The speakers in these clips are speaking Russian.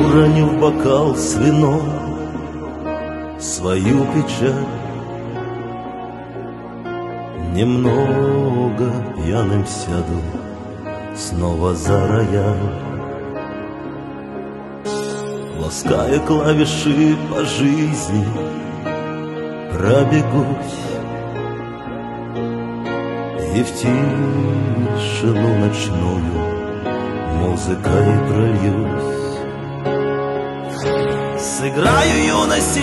уроню в бокал с вином свою печаль. Немного пьяным сяду снова за рояль, лаская клавиши по жизни, пробегусь и в тишину ночную музыкой прольюсь. Сыграю юности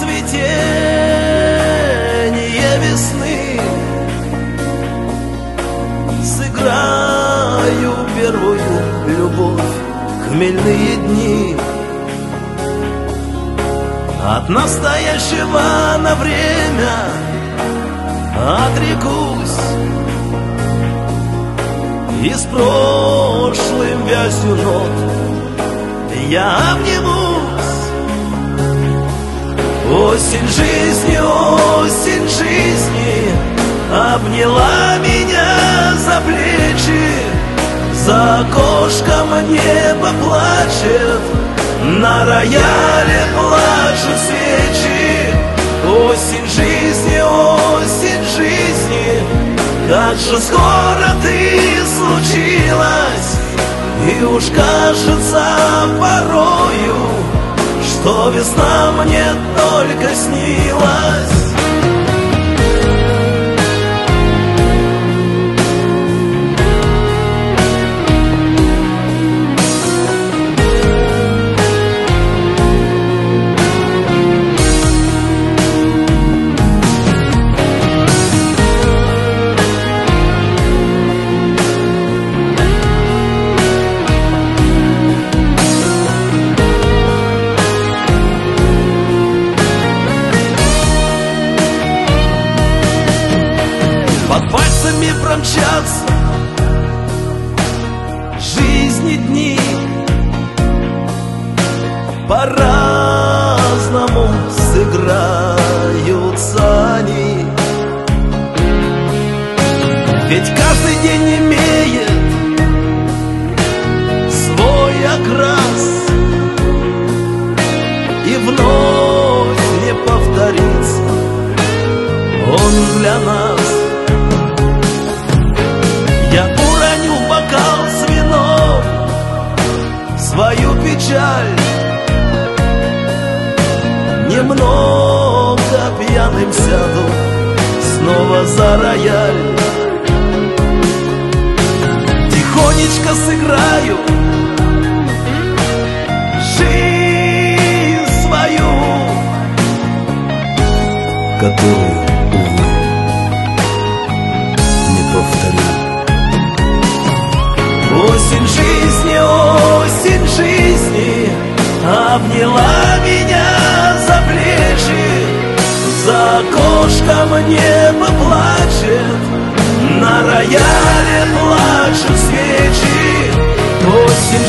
цветение весны, сыграю первую любовь, хмельные дни. От настоящего на время отрекусь и с прошлым вязью нот я обнимусь. Осень жизни обняла меня за плечи. За окошком небо плачет, на рояле плачут свечи. Осень жизни, как же скоро ты случилась. И уж кажется порою, что весна мне только снилась. Под пальцами промчатся жизни дни, по-разному сыграются они. Ведь каждый день имеет свой окрас, и вновь не повторится он для нас. Я уроню в бокал с вином свою печаль, немного пьяным сяду снова за рояль. Тихонечко сыграю жизнь свою, которую, увы, не повторю. Осень жизни обняла меня за плечи. За окошком небо плачет, на рояле плачут свечи. Осень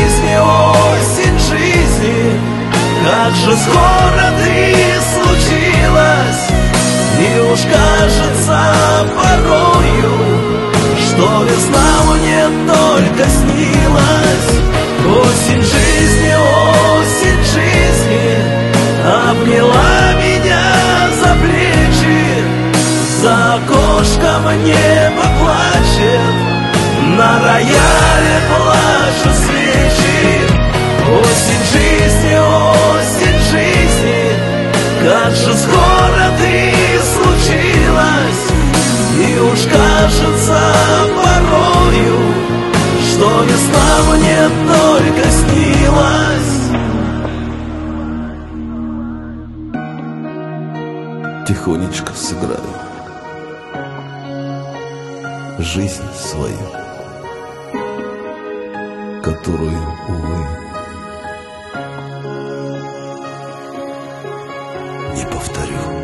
жизни, как же скоро ты случилась. И уж кажется порою, что весна мне только снилась. Осень жизни обняла меня за плечи. За окошком небо плачет, на рояле плачут свечи. Осень жизни, как же скоро ты случилась. И уж кажется порою, что весна мне только снилась. Тихонечко сыграю жизнь свою, которую, увы, не повторю.